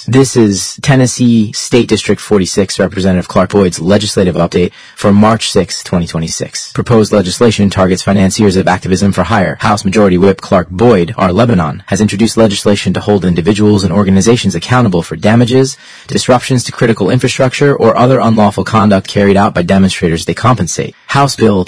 News. This is Tennessee State District 46 Representative Clark Boyd's legislative update for March 6, 2026. Proposed legislation targets financiers of activism for hire. House Majority Whip Clark Boyd, R. Lebanon, has introduced legislation to hold individuals and organizations accountable for damages, disruptions to critical infrastructure, or other unlawful conduct carried out by demonstrators they compensate. House Bill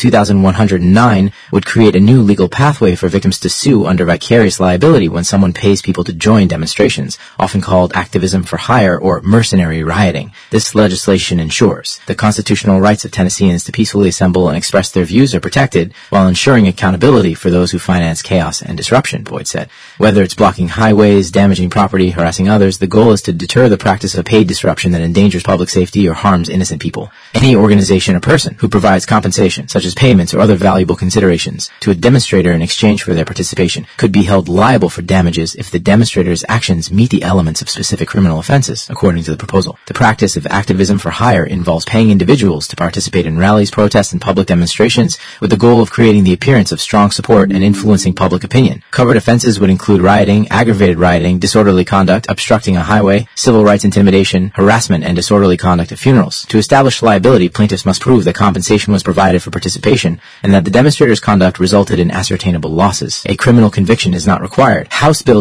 2109 would create a new legal pathway for victims to sue under vicarious liability when someone pays people to join demonstrations, often called activism for hire or mercenary rioting. This legislation ensures the constitutional rights of Tennesseans to peacefully assemble and express their views are protected while ensuring accountability for those who finance chaos and disruption, Boyd said. Whether it's blocking highways, damaging property, harassing others, the goal is to deter the practice of paid disruption that endangers public safety or harms innocent people. Any organization or person who provides compensation, such as payments or other valuable considerations, to a demonstrator in exchange for their participation could be held liable for damages if the demonstrator's actions meet the elements of specific criminal offenses, according to the proposal. The practice of activism for hire involves paying individuals to participate in rallies, protests, and public demonstrations with the goal of creating the appearance of strong support and influencing public opinion. Covered offenses would include rioting, aggravated rioting, disorderly conduct, obstructing a highway, civil rights intimidation, harassment, and disorderly conduct at funerals. To establish liability, plaintiffs must prove that compensation was provided for participation and that the demonstrator's conduct resulted in ascertainable losses. A criminal conviction is not required. House Bill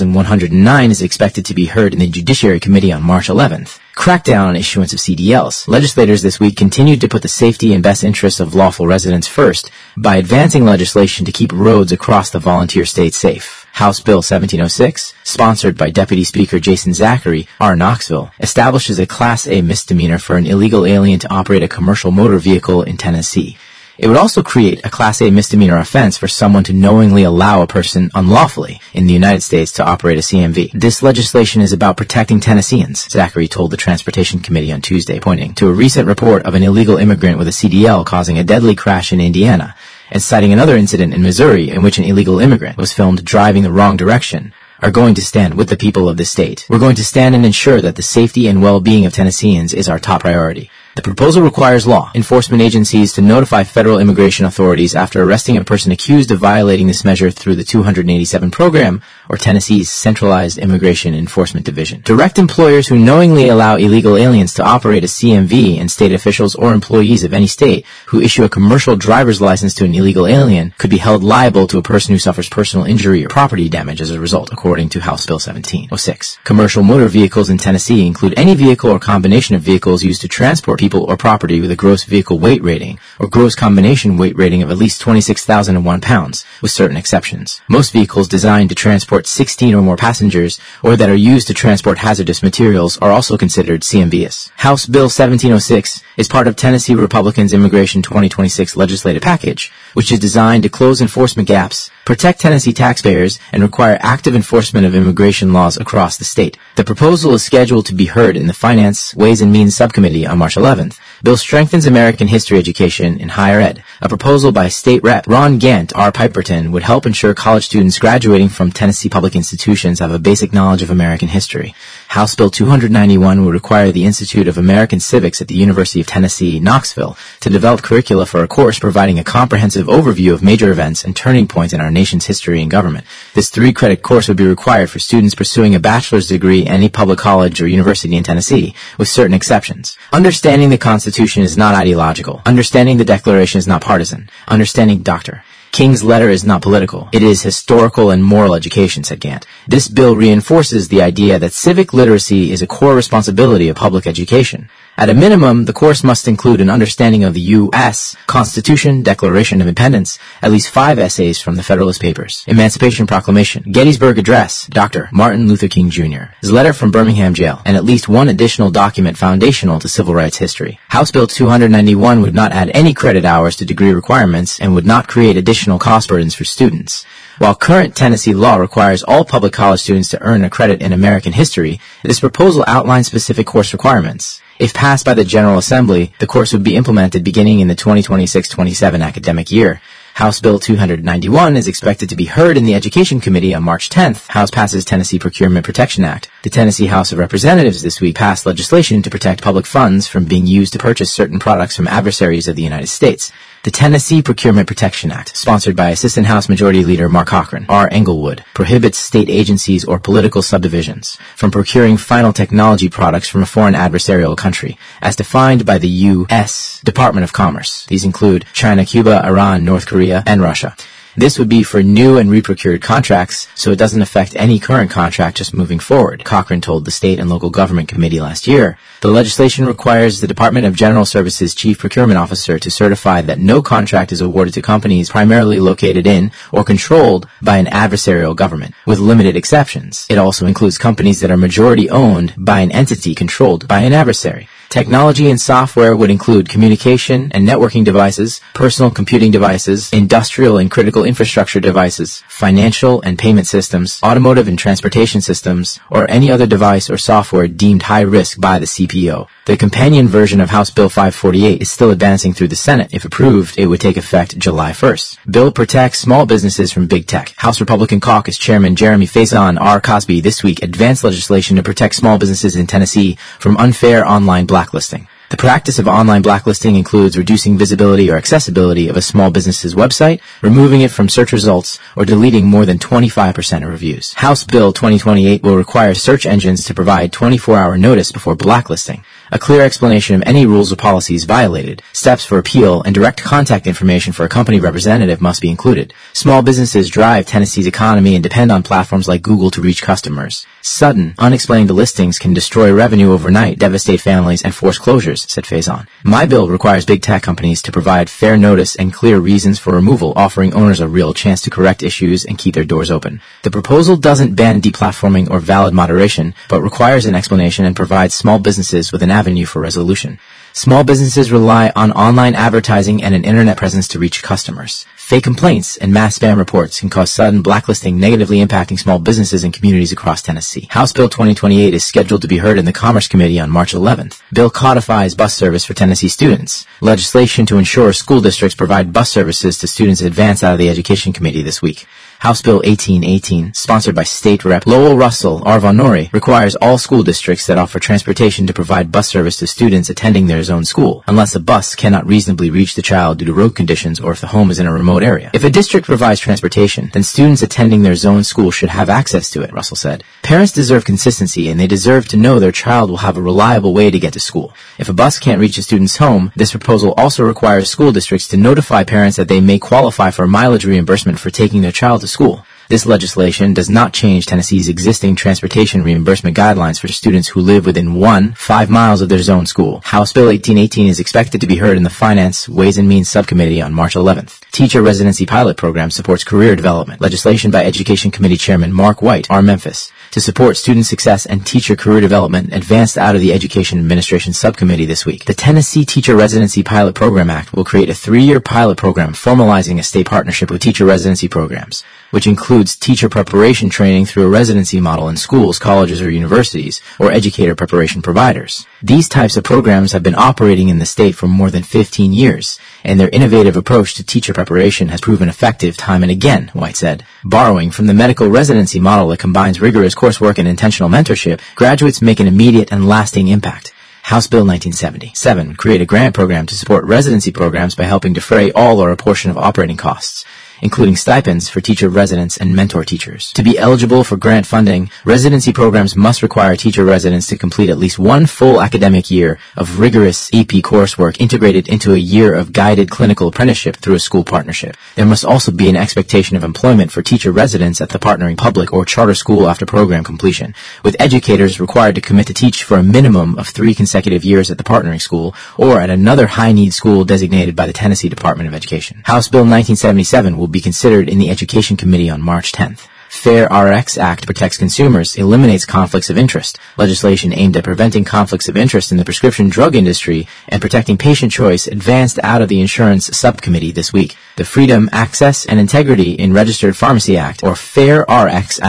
2109 is expected to be heard in the Judiciary Committee on March 11th. Crackdown on issuance of CDLs. Legislators this week continued to put the safety and best interests of lawful residents first by advancing legislation to keep roads across the volunteer state safe. House Bill 1706, sponsored by Deputy Speaker Jason Zachary, R. Knoxville, establishes a Class A misdemeanor for an illegal alien to operate a commercial motor vehicle in Tennessee. It would also create a Class A misdemeanor offense for someone to knowingly allow a person unlawfully in the United States to operate a CMV. This legislation is about protecting Tennesseans, Zachary told the Transportation Committee on Tuesday, pointing to a recent report of an illegal immigrant with a CDL causing a deadly crash in Indiana, and citing another incident in Missouri in which an illegal immigrant was filmed driving the wrong direction. Are going to stand with the people of the state. We're going to stand and ensure that the safety and well-being of Tennesseans is our top priority. The proposal requires law enforcement agencies to notify federal immigration authorities after arresting a person accused of violating this measure through the 287 program or Tennessee's Centralized Immigration Enforcement Division. Direct employers who knowingly allow illegal aliens to operate a CMV and state officials or employees of any state who issue a commercial driver's license to an illegal alien could be held liable to a person who suffers personal injury or property damage as a result, according to House Bill 1706. Commercial motor vehicles in Tennessee include any vehicle or combination of vehicles used to transport people or property with a gross vehicle weight rating or gross combination weight rating of at least 26,001 pounds, with certain exceptions. Most vehicles designed to transport 16 or more passengers or that are used to transport hazardous materials are also considered CMVs. House Bill 1706 is part of Tennessee Republicans' Immigration 2026 legislative package, which is designed to close enforcement gaps, protect Tennessee taxpayers, and require active enforcement of immigration laws across the state. The proposal is scheduled to be heard in the Finance, Ways and Means Subcommittee on March 11th. Bill strengthens American history education in higher ed. A proposal by State Rep. Ron Gant, R. Piperton, would help ensure college students graduating from Tennessee public institutions have a basic knowledge of American history. House Bill 291 would require the Institute of American Civics at the University of Tennessee, Knoxville, to develop curricula for a course providing a comprehensive overview of major events and turning points in our nation's history and government. This 3-credit course would be required for students pursuing a bachelor's degree at any public college or university in Tennessee, with certain exceptions. Understanding the Constitution is not ideological. Understanding the Declaration is not partisan. Understanding Dr. King's letter is not political. It is historical and moral education, said Gant. This bill reinforces the idea that civic literacy is a core responsibility of public education. At a minimum, the course must include an understanding of the U.S. Constitution, Declaration of Independence, at least 5 essays from the Federalist Papers, Emancipation Proclamation, Gettysburg Address, Dr. Martin Luther King Jr., his letter from Birmingham Jail, and at least one additional document foundational to civil rights history. House Bill 291 would not add any credit hours to degree requirements and would not create additional cost burdens for students. While current Tennessee law requires all public college students to earn a credit in American history, this proposal outlines specific course requirements. If passed by the General Assembly, the course would be implemented beginning in the 2026-27 academic year. House Bill 291 is expected to be heard in the Education Committee on March 10th. House passes Tennessee Procurement Protection Act. The Tennessee House of Representatives this week passed legislation to protect public funds from being used to purchase certain products from adversaries of the United States. The Tennessee Procurement Protection Act, sponsored by Assistant House Majority Leader Mark Cochran, R. Englewood, prohibits state agencies or political subdivisions from procuring final technology products from a foreign adversarial country, as defined by the U.S. Department of Commerce. These include China, Cuba, Iran, North Korea, and Russia. This would be for new and reprocured contracts, so it doesn't affect any current contract just moving forward, Cochran told the State and Local Government Committee last year. The legislation requires the Department of General Services Chief Procurement Officer to certify that no contract is awarded to companies primarily located in or controlled by an adversarial government, with limited exceptions. It also includes companies that are majority owned by an entity controlled by an adversary. Technology and software would include communication and networking devices, personal computing devices, industrial and critical infrastructure devices, financial and payment systems, automotive and transportation systems, or any other device or software deemed high risk by the CPO. The companion version of House Bill 548 is still advancing through the Senate. If approved, it would take effect July 1st. Bill protects small businesses from big tech. House Republican Caucus Chairman Jeremy Faison R. Cosby this week advanced legislation to protect small businesses in Tennessee from unfair online blacklisting. The practice of online blacklisting includes reducing visibility or accessibility of a small business's website, removing it from search results, or deleting more than 25% of reviews. House Bill 2028 will require search engines to provide 24-hour notice before blacklisting, a clear explanation of any rules or policies violated, steps for appeal, and direct contact information for a company representative must be included. Small businesses drive Tennessee's economy and depend on platforms like Google to reach customers. Sudden, unexplained listings can destroy revenue overnight, devastate families, and force closures, said Faison. My bill requires big tech companies to provide fair notice and clear reasons for removal, offering owners a real chance to correct issues and keep their doors open. The proposal doesn't ban deplatforming or valid moderation, but requires an explanation and provides small businesses with an avenue for resolution. Small businesses rely on online advertising and an internet presence to reach customers. Fake complaints and mass spam reports can cause sudden blacklisting, negatively impacting small businesses and communities across Tennessee. House Bill 2028 is scheduled to be heard in the Commerce Committee on March 11th. Bill codifies bus service for Tennessee students. Legislation to ensure school districts provide bus services to students advanced out of the Education Committee this week. House Bill 1818, sponsored by State Rep. Lowell Russell R. Von Norrie, requires all school districts that offer transportation to provide bus service to students attending their own school, unless a bus cannot reasonably reach the child due to road conditions or if the home is in a remote area. If a district provides transportation, then students attending their zone school should have access to it, Russell said. Parents deserve consistency, and they deserve to know their child will have a reliable way to get to school. If a bus can't reach a student's home, this proposal also requires school districts to notify parents that they may qualify for mileage reimbursement for taking their child to school. This legislation does not change Tennessee's existing transportation reimbursement guidelines for students who live within 5 miles of their zone school. House Bill 1818 is expected to be heard in the Finance, Ways and Means Subcommittee on March 11th. Teacher Residency Pilot Program supports career development. Legislation by Education Committee Chairman Mark White, R. Memphis, to support student success and teacher career development advanced out of the Education Administration Subcommittee this week. The Tennessee Teacher Residency Pilot Program Act will create a 3-year pilot program formalizing a state partnership with teacher residency programs, which includes teacher preparation training through a residency model in schools, colleges, or universities, or educator preparation providers. These types of programs have been operating in the state for more than 15 years, and their innovative approach to teacher preparation has proven effective time and again, White said. Borrowing from the medical residency model that combines rigorous coursework and intentional mentorship, graduates make an immediate and lasting impact. House Bill 1977 create a grant program to support residency programs by helping defray all or a portion of operating costs, including stipends for teacher residents and mentor teachers. To be eligible for grant funding, residency programs must require teacher residents to complete at least 1 full academic year of rigorous AP coursework integrated into a year of guided clinical apprenticeship through a school partnership. There must also be an expectation of employment for teacher residents at the partnering public or charter school after program completion, with educators required to commit to teach for a minimum of 3 consecutive years at the partnering school or at another high-need school designated by the Tennessee Department of Education. House Bill 1977 will be considered in the Education Committee on March 10th. Fair Rx Act protects consumers, eliminates conflicts of interest. Legislation aimed at preventing conflicts of interest in the prescription drug industry and protecting patient choice advanced out of the Insurance Subcommittee this week. The Freedom, Access, and Integrity in Registered Pharmacy Act, or Fair Rx Act,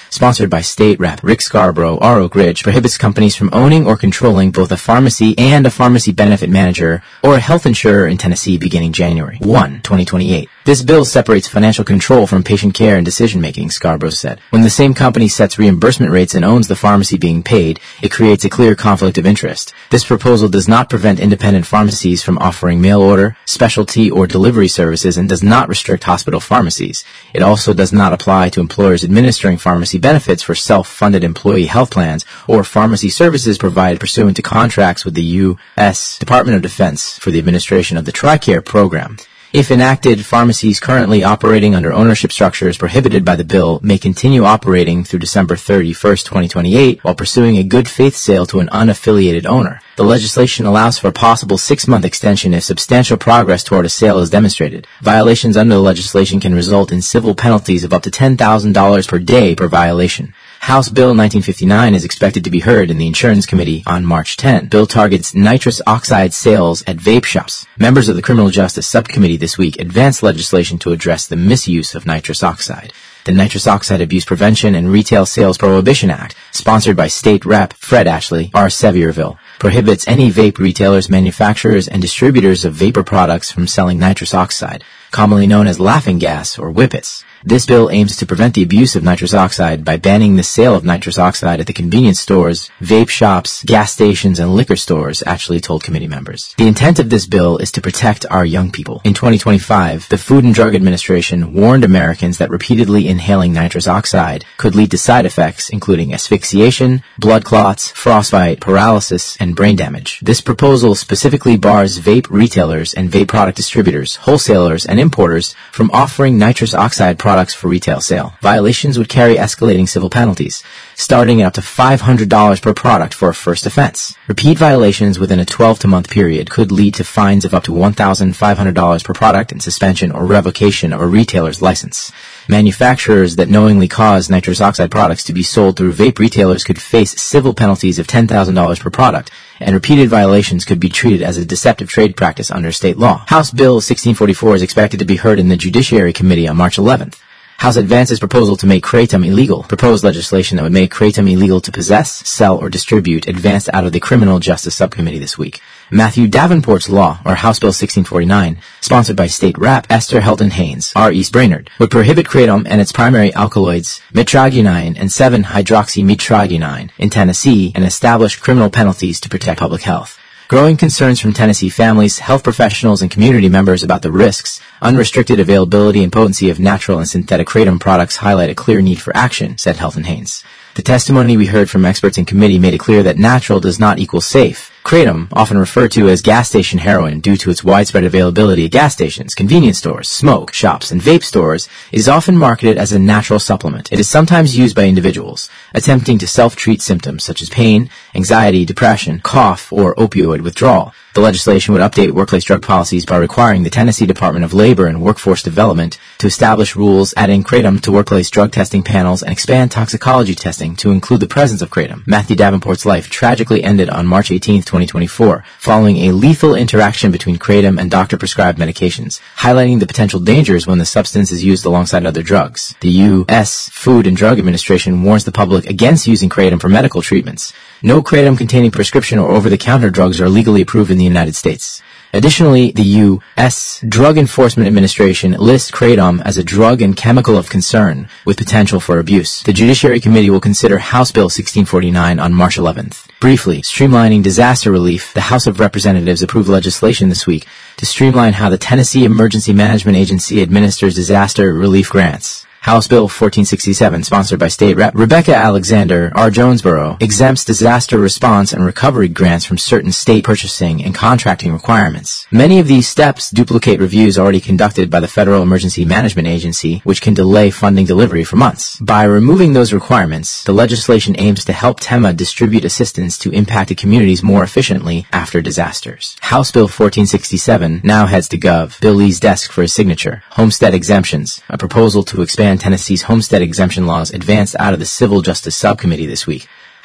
sponsored by State Rep. Rick Scarborough, R. Oak Ridge, prohibits companies from owning or controlling both a pharmacy and a pharmacy benefit manager or a health insurer in Tennessee beginning January 1, 2028. This bill separates financial control from patient care and decision-making, Scarborough said. When the same company sets reimbursement rates and owns the pharmacy being paid, it creates a clear conflict of interest. This proposal does not prevent independent pharmacies from offering mail order, specialty, or delivery services and does not restrict hospital pharmacies. It also does not apply to employers administering pharmacy benefits for self-funded employee health plans or pharmacy services provided pursuant to contracts with the U.S. Department of Defense for the administration of the TRICARE program. If enacted, pharmacies currently operating under ownership structures prohibited by the bill may continue operating through December 31st, 2028, while pursuing a good faith sale to an unaffiliated owner. The legislation allows for a possible 6-month extension if substantial progress toward a sale is demonstrated. Violations under the legislation can result in civil penalties of up to $10,000 per day per violation. House Bill 1959 is expected to be heard in the Insurance Committee on March 10. Bill targets nitrous oxide sales at vape shops. Members of the Criminal Justice Subcommittee this week advanced legislation to address the misuse of nitrous oxide. The Nitrous Oxide Abuse Prevention and Retail Sales Prohibition Act, sponsored by State Rep. Fred Ashley, R. Sevierville, prohibits any vape retailers, manufacturers, and distributors of vapor products from selling nitrous oxide, commonly known as laughing gas or whippets. This bill aims to prevent the abuse of nitrous oxide by banning the sale of nitrous oxide at the convenience stores, vape shops, gas stations, and liquor stores, Ashley told committee members. The intent of this bill is to protect our young people. In 2025, the Food and Drug Administration warned Americans that repeatedly inhaling nitrous oxide could lead to side effects including asphyxiation, blood clots, frostbite, paralysis, and brain damage. This proposal specifically bars vape retailers and vape product distributors, wholesalers, and importers from offering nitrous oxide products for retail sale. Violations would carry escalating civil penalties, starting at up to $500 per product for a first offense. Repeat violations within a 12-month period could lead to fines of up to $1,500 per product and suspension or revocation of a retailer's license. Manufacturers that knowingly cause nitrous oxide products to be sold through vape retailers could face civil penalties of $10,000 per product, and repeated violations could be treated as a deceptive trade practice under state law. House Bill 1644 is expected to be heard in the Judiciary Committee on March 11th. House advances proposal to make kratom illegal. Proposed legislation that would make kratom illegal to possess, sell, or distribute advanced out of the Criminal Justice Subcommittee this week. Matthew Davenport's law, or House Bill 1649, sponsored by State Rep. Esther Helton Haynes, R. East Brainerd, would prohibit kratom and its primary alkaloids, mitragynine and 7-hydroxymitragynine, in Tennessee and establish criminal penalties to protect public health. Growing concerns from Tennessee families, health professionals, and community members about the risks, unrestricted availability, and potency of natural and synthetic kratom products highlight a clear need for action, said Helton Haynes. The testimony we heard from experts in committee made it clear that natural does not equal safe. Kratom, often referred to as gas station heroin due to its widespread availability at gas stations, convenience stores, smoke shops, and vape stores, is often marketed as a natural supplement. It is sometimes used by individuals attempting to self-treat symptoms such as pain, anxiety, depression, cough, or opioid withdrawal. The legislation would update workplace drug policies by requiring the Tennessee Department of Labor and Workforce Development to establish rules adding kratom to workplace drug testing panels and expand toxicology testing to include the presence of kratom. Matthew Davenport's life tragically ended on March 18, 2024, following a lethal interaction between kratom and doctor-prescribed medications, highlighting the potential dangers when the substance is used alongside other drugs. The U.S. Food and Drug Administration warns the public against using kratom for medical treatments. No kratom-containing prescription or over-the-counter drugs are legally approved in the United States. Additionally, the U.S. Drug Enforcement Administration lists kratom as a drug and chemical of concern with potential for abuse. The Judiciary Committee will consider House Bill 1649 on March 11th. Briefly, streamlining disaster relief. The House of Representatives approved legislation this week to streamline how the Tennessee Emergency Management Agency administers disaster relief grants. House Bill 1467, sponsored by State Rep. Rebecca Alexander, R. Jonesboro, exempts disaster response and recovery grants from certain state purchasing and contracting requirements. Many of these steps duplicate reviews already conducted by the Federal Emergency Management Agency, which can delay funding delivery for months. By removing those requirements, the legislation aims to help TEMA distribute assistance to impacted communities more efficiently after disasters. House Bill 1467 now heads to Gov. Bill Lee's desk for his signature. Homestead exemptions, a proposal to expand Tennessee's homestead exemption laws advanced out of the Civil Justice Subcommittee this week.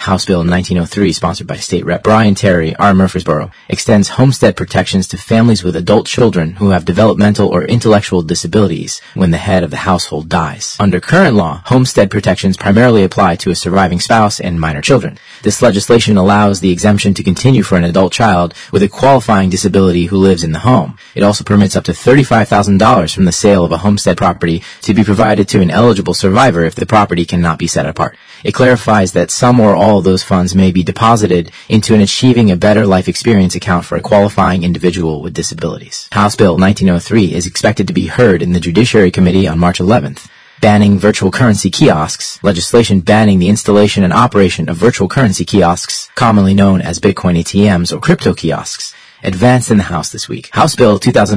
House Bill 1903, sponsored by State Rep. Brian Terry, R. Murfreesboro, extends homestead protections to families with adult children who have developmental or intellectual disabilities when the head of the household dies. Under current law, homestead protections primarily apply to a surviving spouse and minor children. This legislation allows the exemption to continue for an adult child with a qualifying disability who lives in the home. It also permits up to $35,000 from the sale of a homestead property to be provided to an eligible survivor if the property cannot be set apart. It clarifies that some or all of those funds may be deposited into an Achieving a Better Life Experience account for a qualifying individual with disabilities. House Bill 1903 is expected to be heard in the Judiciary Committee on March 11th. Banning virtual currency kiosks, legislation banning the installation and operation of virtual currency kiosks, commonly known as Bitcoin ATMs or crypto kiosks, advanced in the House this week. House Bill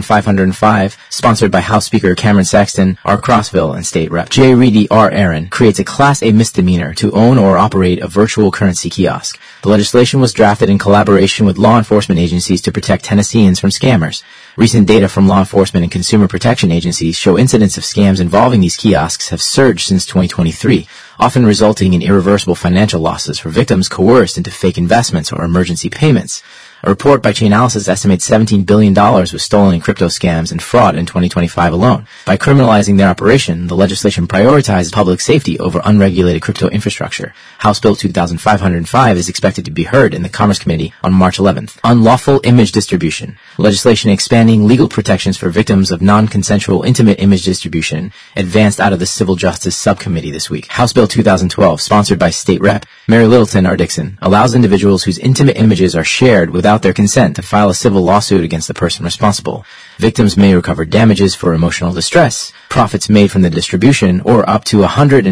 2505, sponsored by House Speaker Cameron Sexton, R. Crossville, and State Rep. J. Reedy R. Aaron, creates a Class A misdemeanor to own or operate a virtual currency kiosk. The legislation was drafted in collaboration with law enforcement agencies to protect Tennesseans from scammers. Recent data from law enforcement and consumer protection agencies show incidents of scams involving these kiosks have surged since 2023, often resulting in irreversible financial losses for victims coerced into fake investments or emergency payments. A report by Chainalysis estimates $17 billion was stolen in crypto scams and fraud in 2025 alone. By criminalizing their operation, the legislation prioritizes public safety over unregulated crypto infrastructure. House Bill 2505 is expected to be heard in the Commerce Committee on March 11th. Unlawful image distribution. Legislation expanding legal protections for victims of non-consensual intimate image distribution advanced out of the Civil Justice Subcommittee this week. House Bill 2012, sponsored by State Rep. Mary Littleton R. Dixon, allows individuals whose intimate images are shared without their consent to file a civil lawsuit against the person responsible. Victims may recover damages for emotional distress, profits made from the distribution, or up to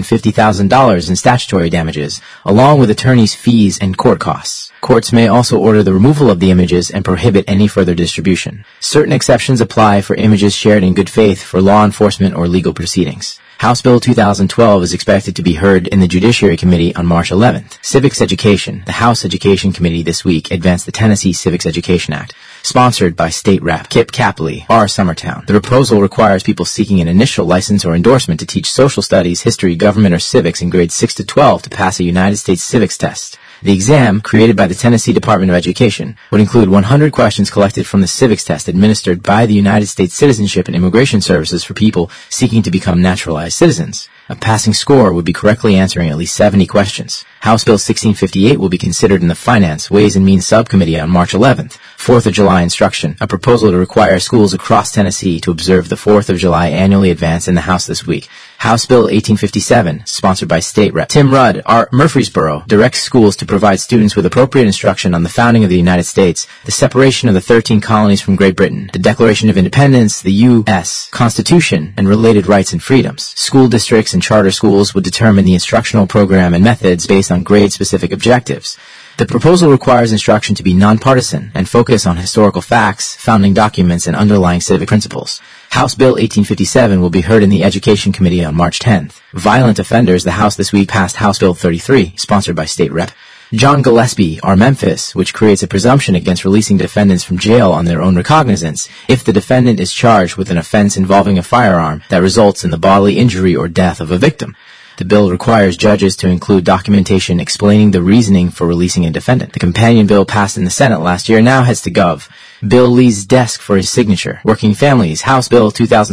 $150,000 in statutory damages, along with attorneys' fees and court costs. Courts may also order the removal of the images and prohibit any further distribution. Certain exceptions apply for images shared in good faith for law enforcement or legal proceedings. House Bill 2012 is expected to be heard in the Judiciary Committee on March 11th. Civics Education. The House Education Committee this week advanced the Tennessee Civics Education Act, sponsored by State Rep. Kip Capley, R. Summertown. The proposal requires people seeking an initial license or endorsement to teach social studies, history, government, or civics in grades 6 to 12 to pass a United States civics test. The exam, created by the Tennessee Department of Education, would include 100 questions collected from the civics test administered by the United States Citizenship and Immigration Services for people seeking to become naturalized citizens. A passing score would be correctly answering at least 70 questions. House Bill 1658 will be considered in the Finance, Ways and Means Subcommittee on March 11th. 4th of July instruction, a proposal to require schools across Tennessee to observe the 4th of July annually advanced in the House this week. House Bill 1857, sponsored by State Rep. Tim Rudd, R. Murfreesboro, directs schools to provide students with appropriate instruction on the founding of the United States, the separation of the 13 colonies from Great Britain, the Declaration of Independence, the U.S. Constitution, and related rights and freedoms. School districts and charter schools would determine the instructional program and methods based on grade-specific objectives. The proposal requires instruction to be nonpartisan and focus on historical facts, founding documents, and underlying civic principles. House Bill 1857 will be heard in the Education Committee on March 10th. Violent offenders. The House this week passed House Bill 33, sponsored by State Rep. John Gillespie, R. Memphis, which creates a presumption against releasing defendants from jail on their own recognizance if the defendant is charged with an offense involving a firearm that results in the bodily injury or death of a victim. The bill requires judges to include documentation explaining the reasoning for releasing a defendant. The companion bill passed in the Senate last year now heads to Gov. Bill Lee's desk for his signature. Working Families, House Bill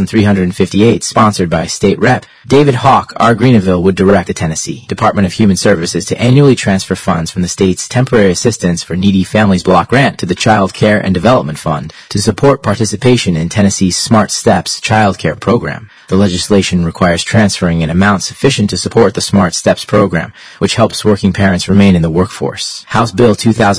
2358, sponsored by State Rep. David Hawk, R. Greenville, would direct the Tennessee Department of Human Services to annually transfer funds from the state's Temporary Assistance for Needy Families Block Grant to the Child Care and Development Fund to support participation in Tennessee's Smart Steps child care program. The legislation requires transferring an amount sufficient to support the Smart Steps program, which helps working parents remain in the workforce. House Bill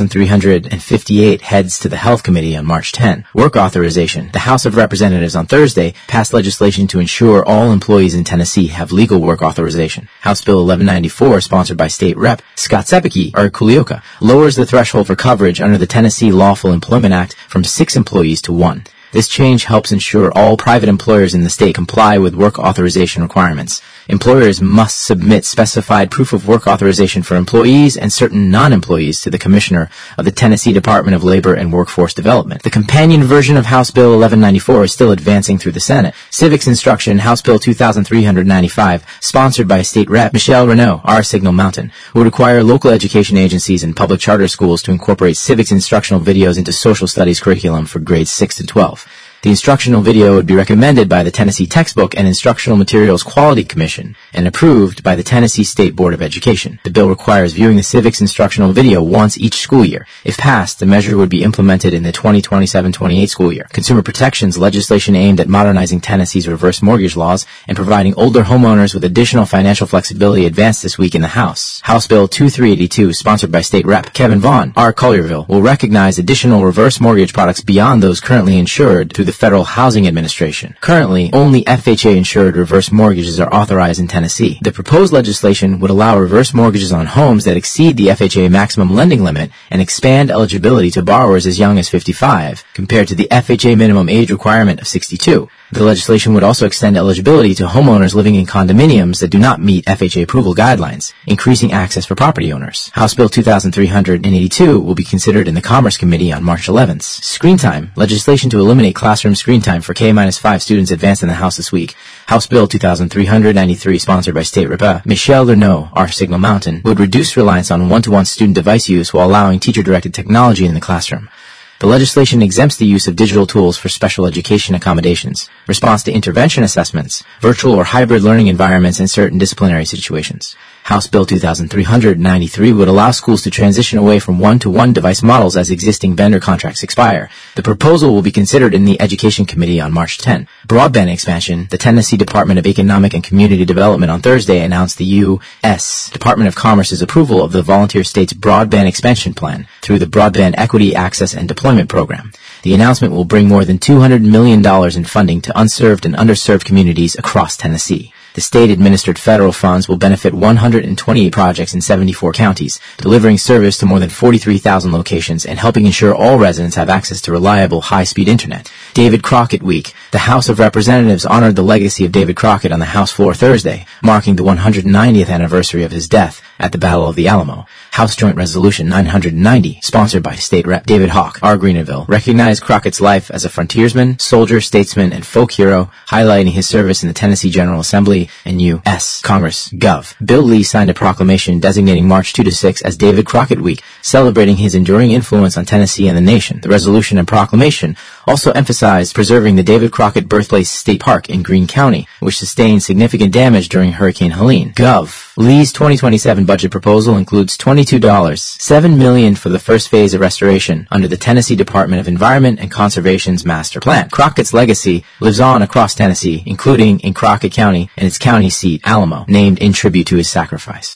2358 heads to the Health Committee on March 10. Work authorization. The House of Representatives on Thursday passed legislation to ensure all employees in Tennessee have legal work authorization. House Bill 1194, sponsored by State Rep. Scott Sepeke, or Kulioka, lowers the threshold for coverage under the Tennessee Lawful Employment Act from 6 employees to 1. This change helps ensure all private employers in the state comply with work authorization requirements. Employers must submit specified proof of work authorization for employees and certain non-employees to the Commissioner of the Tennessee Department of Labor and Workforce Development. The companion version of House Bill 1194 is still advancing through the Senate. Civics Instruction, House Bill 2395, sponsored by State Rep. Michelle Renaud, R. Signal Mountain, would require local education agencies and public charter schools to incorporate civics instructional videos into social studies curriculum for grades 6 to 12. The instructional video would be recommended by the Tennessee Textbook and Instructional Materials Quality Commission and approved by the Tennessee State Board of Education. The bill requires viewing the civics instructional video once each school year. If passed, the measure would be implemented in the 2027-28 school year. Consumer protections legislation aimed at modernizing Tennessee's reverse mortgage laws and providing older homeowners with additional financial flexibility advanced this week in the House. House Bill 2382, sponsored by State Rep. Kevin Vaughn, R. Collierville, will recognize additional reverse mortgage products beyond those currently insured through the Federal Housing Administration. Currently, only FHA-insured reverse mortgages are authorized in Tennessee. The proposed legislation would allow reverse mortgages on homes that exceed the FHA maximum lending limit and expand eligibility to borrowers as young as 55, compared to the FHA minimum age requirement of 62. The legislation would also extend eligibility to homeowners living in condominiums that do not meet FHA approval guidelines, increasing access for property owners. House Bill 2382 will be considered in the Commerce Committee on March 11th. Screen time. Legislation to eliminate classroom screen time for K-5 students advanced in the House this week. House Bill 2393, sponsored by State Rep. Michelle Renaud, R. Signal Mountain, would reduce reliance on one-to-one student device use while allowing teacher-directed technology in the classroom. The legislation exempts the use of digital tools for special education accommodations, response to intervention assessments, virtual or hybrid learning environments, and certain disciplinary situations. House Bill 2393 would allow schools to transition away from one-to-one device models as existing vendor contracts expire. The proposal will be considered in the Education Committee on March 10. Broadband expansion. The Tennessee Department of Economic and Community Development on Thursday announced the U.S. Department of Commerce's approval of the Volunteer States Broadband Expansion Plan through the Broadband Equity, Access, and Deployment Program. The announcement will bring more than $200 million in funding to unserved and underserved communities across Tennessee. The state-administered federal funds will benefit 128 projects in 74 counties, delivering service to more than 43,000 locations and helping ensure all residents have access to reliable, high-speed internet. David Crockett Week. The House of Representatives honored the legacy of David Crockett on the House floor Thursday, marking the 190th anniversary of his death at the Battle of the Alamo. House Joint Resolution 990, sponsored by State Rep. David Hawk, R. Greenville, recognized Crockett's life as a frontiersman, soldier, statesman, and folk hero, highlighting his service in the Tennessee General Assembly and U.S. Congress. Gov. Bill Lee signed a proclamation designating March 2 to 6 as David Crockett Week, celebrating his enduring influence on Tennessee and the nation. The resolution and proclamation also emphasized preserving the David Crockett Birthplace State Park in Greene County, which sustained significant damage during Hurricane Helene. Gov. Lee's 2027 budget proposal includes $7 million for the first phase of restoration under the Tennessee Department of Environment and Conservation's master plan. Crockett's legacy lives on across Tennessee, including in Crockett County and its county seat, Alamo, named in tribute to his sacrifice.